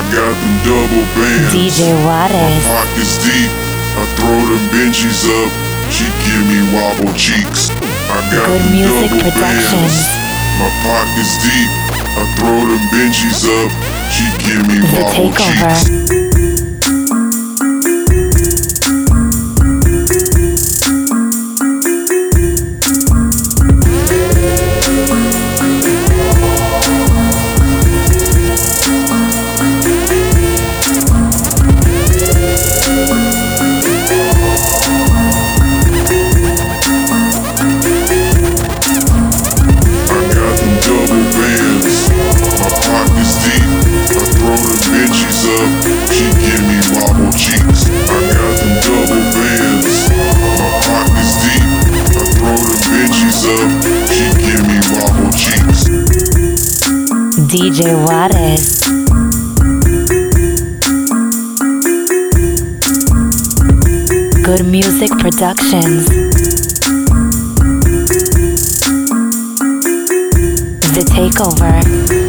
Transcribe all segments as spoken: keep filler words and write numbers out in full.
got them double bands. D J Juarez. My pockets deep. I throw them Benjis up. She give me wobble cheeks. I got Good them Music double Productions. bands. My pockets deep. I throw them Benjis up. She give me The wobble Takeover. cheeks. D J Juarez. Good Music Productions. The Takeover.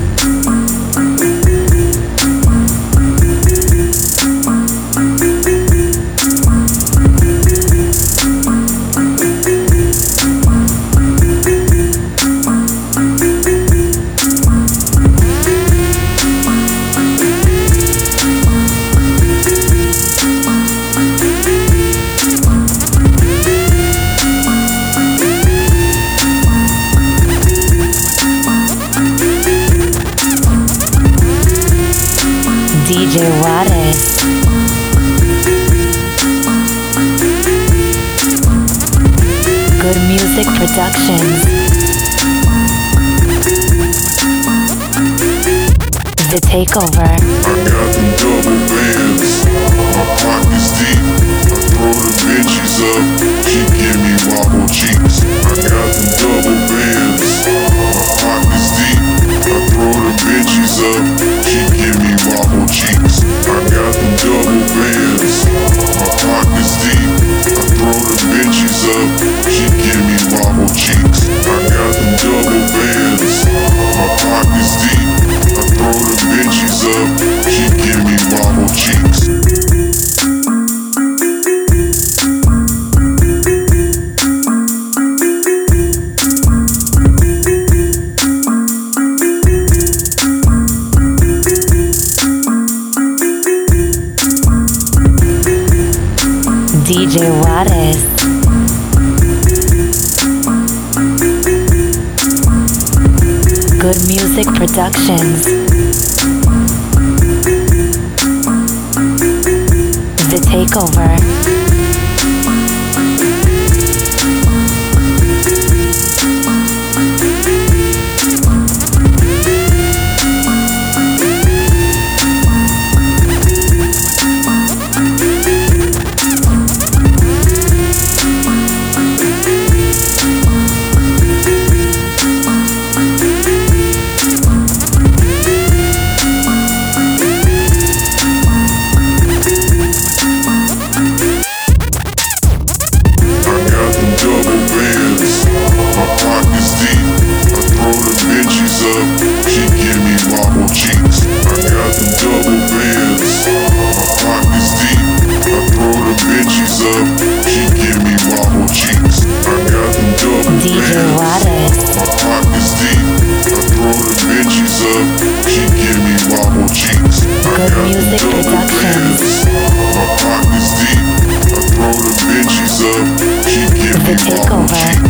D J Juarez. Good Music Productions. The Takeover. I got them double bands. My pockets deep. I throw the Benjis up. She give me wobble cheeks. I got them double bands. My pockets deep. I throw the Benjis up. She give me wobble cheeks. I got them double bands. My pockets deep. I throw the Benjis up. She give me wobble cheeks. I got them double bands. My pockets deep. I throw the Benjis up. She give me wobble cheeks. D J Juarez. Good Music Productions. The Takeover. Good Music Productions. My pockets deep. I throw the Benjis up. She give me The wobble Takeover. cheeks.